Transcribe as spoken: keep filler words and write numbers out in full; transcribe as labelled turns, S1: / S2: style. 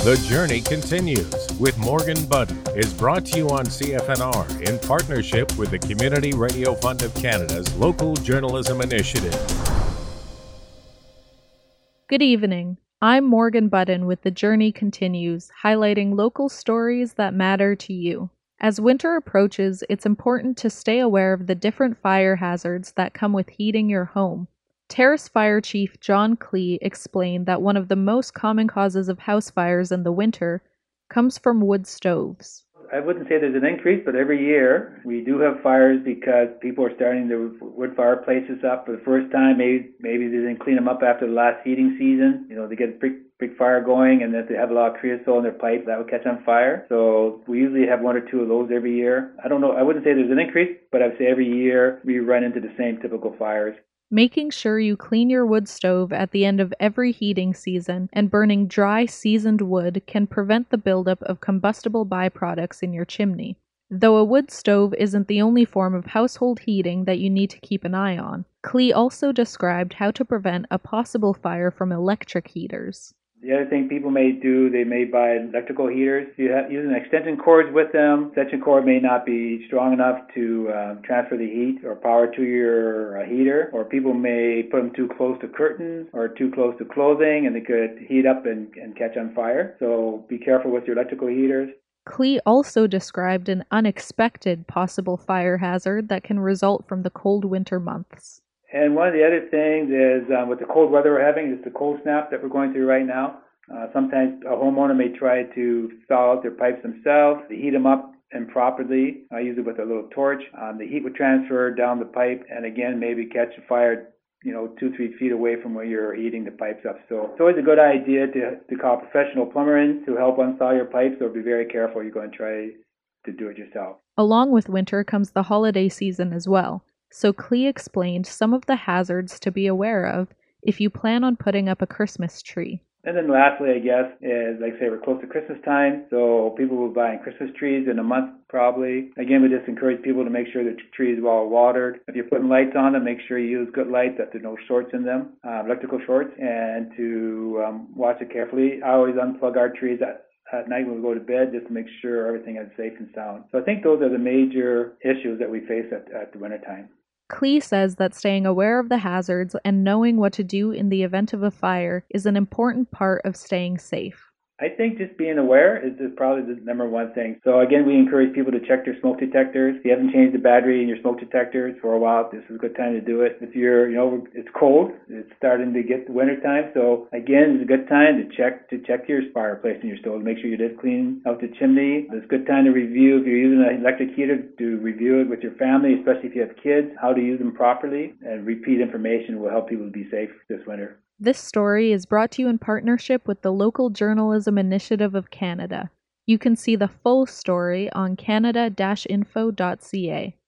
S1: The Journey Continues with Morgan Budden is brought to you on C F N R in partnership with the Community Radio Fund of Canada's Local Journalism Initiative.
S2: Good evening. I'm Morgan Budden with The Journey Continues, highlighting local stories that matter to you. As winter approaches, it's important to stay aware of the different fire hazards that come with heating your home. Terrace Fire Chief John Klee explained that one of the most common causes of house fires in the winter comes from wood stoves.
S3: I wouldn't say there's an increase, but every year we do have fires because people are starting their wood fireplaces up for the first time. Maybe, maybe they didn't clean them up after the last heating season. You know, they get a big, big fire going, and if they have a lot of creosote in their pipe, that would catch on fire. So we usually have one or two of those every year. I don't know. I wouldn't say there's an increase, but I'd say every year we run into the same typical fires.
S2: Making sure you clean your wood stove at the end of every heating season and burning dry, seasoned wood can prevent the buildup of combustible byproducts in your chimney. Though a wood stove isn't the only form of household heating that you need to keep an eye on, Klee also described how to prevent a possible fire from electric heaters.
S3: The other thing people may do, they may buy electrical heaters. You have using extension cords with them. Extension cord may not be strong enough to uh, transfer the heat or power to your uh, heater, or people may put them too close to curtains or too close to clothing, and they could heat up and, and catch on fire. So be careful with your electrical heaters.
S2: Klee also described an unexpected possible fire hazard that can result from the cold winter months.
S3: And one of the other things is um, with the cold weather we're having, is the cold snap that we're going through right now. Uh, sometimes a homeowner may try to thaw out their pipes themselves, to heat them up improperly, uh, usually with a little torch. Um, the heat would transfer down the pipe and again maybe catch a fire, you know, two, three feet away from where you're heating the pipes up. So it's always a good idea to, to call a professional plumber in to help unthaw your pipes, or be very careful you're going to try to do it yourself.
S2: Along with winter comes the holiday season as well. So Klee explained some of the hazards to be aware of if you plan on putting up a Christmas tree.
S3: And then lastly, I guess, is, like I say, we're close to Christmas time, so people will be buying Christmas trees in a month probably. Again, we just encourage people to make sure the tree is well watered. If you're putting lights on them, make sure you use good lights, that there are no shorts in them, uh, electrical shorts, and to um, watch it carefully. I always unplug our trees at at night when we go to bed, just to make sure everything is safe and sound. So I think those are the major issues that we face at, at the winter time.
S2: Klee says that staying aware of the hazards and knowing what to do in the event of a fire is an important part of staying safe.
S3: I think just being aware is, is probably the number one thing. So again, we encourage people to check their smoke detectors. If you haven't changed the battery in your smoke detectors for a while, this is a good time to do it. If you're, you know, it's cold, it's starting to get the winter time. So again, it's a good time to check to check your fireplace in your stove. Make sure you did clean out the chimney. It's a good time to review, if you're using an electric heater, to review it with your family, especially if you have kids, how to use them properly. And repeat information will help people be safe this winter.
S2: This story is brought to you in partnership with the Local Journalism Initiative of Canada. You can see the full story on canada dash info dot c a.